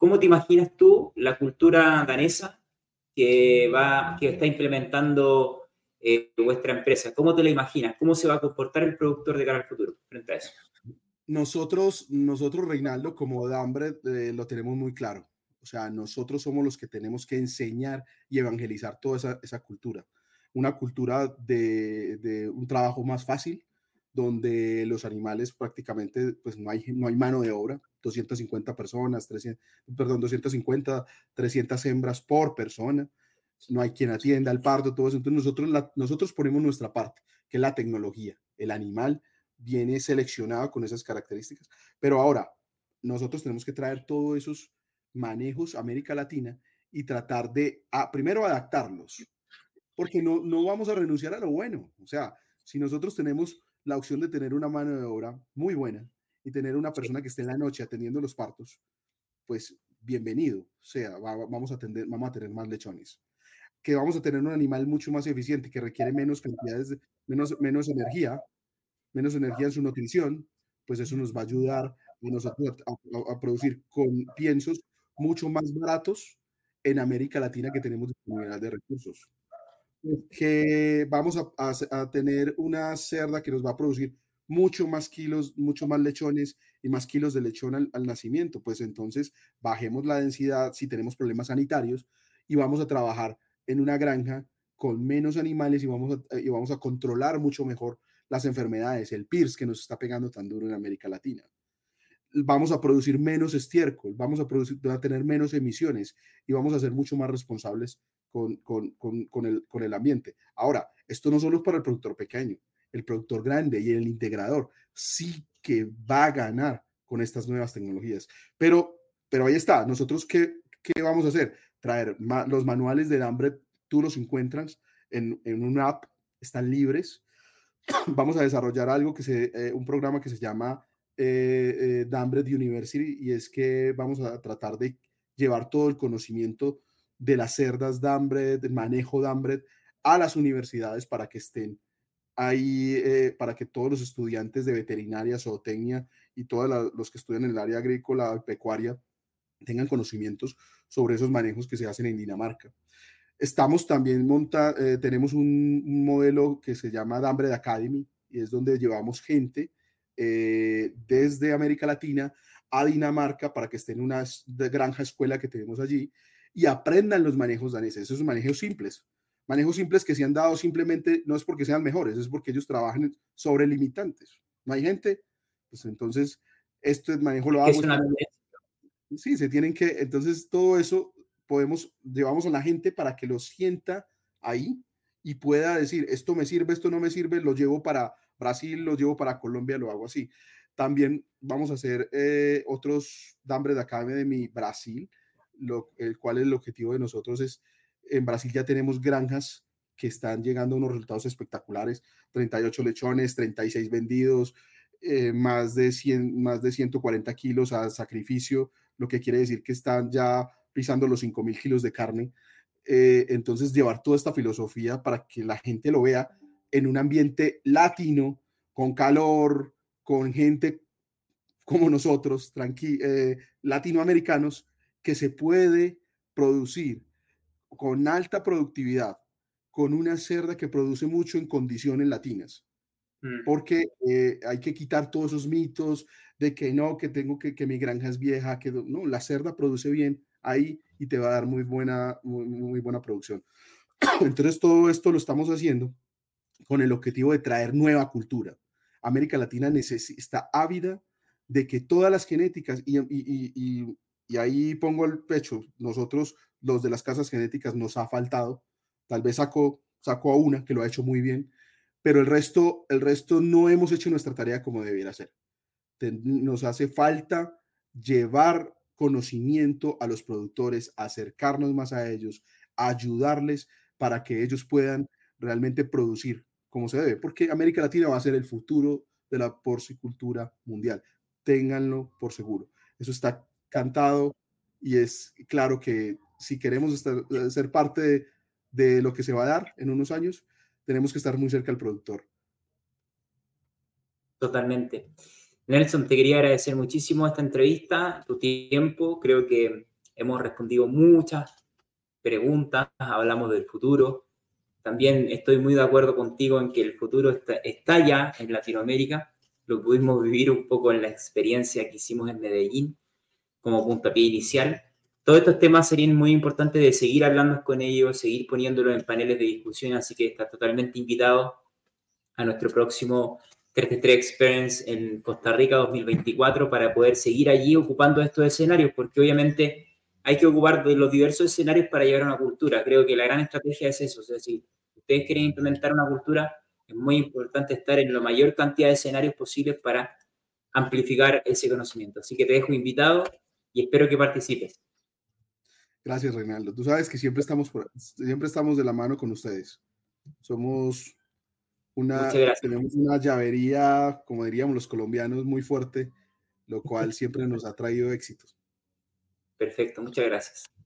¿cómo te imaginas tú la cultura danesa que está implementando vuestra empresa? ¿Cómo te la imaginas? ¿Cómo se va a comportar el productor de cara al futuro frente a eso? Nosotros, Reinaldo, como Dambred, lo tenemos muy claro. O sea, nosotros somos los que tenemos que enseñar y evangelizar toda esa cultura. Una cultura de un trabajo más fácil, donde los animales prácticamente, pues no hay mano de obra, 250 personas, 300, perdón, 250, 300 hembras por persona, no hay quien atienda al parto, todo eso. Entonces nosotros ponemos nuestra parte, que es la tecnología. El animal viene seleccionado con esas características. Pero ahora, nosotros tenemos que traer todos esos manejos a América Latina y tratar de, primero, adaptarlos, porque no vamos a renunciar a lo bueno. O sea, si nosotros tenemos la opción de tener una mano de obra muy buena y tener una Sí. persona que esté en la noche atendiendo los partos, pues bienvenido. O sea, vamos a tener más lechones, que vamos a tener un animal mucho más eficiente, que requiere menos cantidades, menos energía en su nutrición, pues eso nos va a ayudar a nosotros a producir con piensos mucho más baratos en América Latina, que tenemos disponibilidad de recursos. Que vamos a tener una cerda que nos va a producir mucho más kilos, mucho más lechones y más kilos de lechón al nacimiento. Pues entonces bajemos la densidad si tenemos problemas sanitarios y vamos a trabajar en una granja con menos animales y vamos a controlar mucho mejor las enfermedades, el PIRS que nos está pegando tan duro en América Latina. Vamos a producir menos estiércol, a tener menos emisiones y vamos a ser mucho más responsables con el ambiente. Ahora, esto no solo es para el productor pequeño, el productor grande y el integrador sí que va a ganar con estas nuevas tecnologías. Pero ahí está, nosotros ¿qué vamos a hacer? Traer los manuales de hambre, tú los encuentras en una app, están libres. Vamos a desarrollar un programa que se llama Dambred University, y es que vamos a tratar de llevar todo el conocimiento de las cerdas Dambred, del manejo Dambred, a las universidades para que estén ahí, para que todos los estudiantes de veterinaria, zootecnia y todos los que estudian en el área agrícola, pecuaria, tengan conocimientos sobre esos manejos que se hacen en Dinamarca. Estamos también tenemos un modelo que se llama Dambred Academy, y es donde llevamos gente desde América Latina a Dinamarca para que estén en una granja escuela que tenemos allí y aprendan los manejos daneses, esos manejos simples que se han dado simplemente no es porque sean mejores, es porque ellos trabajan sobre limitantes. No hay gente, pues entonces este manejo lo Que hago, es una tendencia. sí, entonces todo eso llevamos a la gente para que lo sienta ahí y pueda decir, esto me sirve, esto no me sirve, lo llevo para Brasil, lo llevo para Colombia, lo hago así. También vamos a hacer otros Dambred Academy Brasil, el cual el objetivo de nosotros es, en Brasil ya tenemos granjas que están llegando a unos resultados espectaculares, 38 lechones, 36 vendidos, más de 140 kilos a sacrificio, lo que quiere decir que están ya pisando los 5.000 kilos de carne. Entonces, llevar toda esta filosofía para que la gente lo vea en un ambiente latino, con calor, con gente como nosotros, latinoamericanos, que se puede producir con alta productividad, con una cerda que produce mucho en condiciones latinas, Mm. porque hay que quitar todos esos mitos de que no, que mi granja es vieja, que no, la cerda produce bien ahí y te va a dar muy buena producción. Entonces todo esto lo estamos haciendo con el objetivo de traer nueva cultura. América Latina está ávida de que todas las genéticas, y ahí pongo el pecho, nosotros, los de las casas genéticas, nos ha faltado, tal vez saco a una que lo ha hecho muy bien, pero el resto no hemos hecho nuestra tarea como debiera ser. Nos hace falta llevar conocimiento a los productores, acercarnos más a ellos, ayudarles para que ellos puedan realmente producir como se debe, porque América Latina va a ser el futuro de la porcicultura mundial. Ténganlo por seguro. Eso está cantado, y es claro que si queremos ser parte de lo que se va a dar en unos años, tenemos que estar muy cerca del productor. Totalmente. Nelson, te quería agradecer muchísimo esta entrevista, tu tiempo. Creo que hemos respondido muchas preguntas, hablamos del futuro. También estoy muy de acuerdo contigo en que el futuro está ya en Latinoamérica. Lo pudimos vivir un poco en la experiencia que hicimos en Medellín como puntapié inicial. Todos estos temas serían muy importantes de seguir hablando con ellos, seguir poniéndolos en paneles de discusión, así que está totalmente invitado a nuestro próximo 3x3 Experience en Costa Rica 2024 para poder seguir allí ocupando estos escenarios, porque obviamente hay que ocupar de los diversos escenarios para llegar a una cultura. Creo que la gran estrategia es eso, o sea, si ustedes quieren implementar una cultura, es muy importante estar en la mayor cantidad de escenarios posibles para amplificar ese conocimiento. Así que te dejo invitado y espero que participes. Gracias, Reinaldo. Tú sabes que siempre estamos de la mano con ustedes. Somos Muchas gracias. tenemos una llavería, como diríamos los colombianos, muy fuerte, lo cual siempre nos ha traído éxitos. Perfecto, muchas gracias.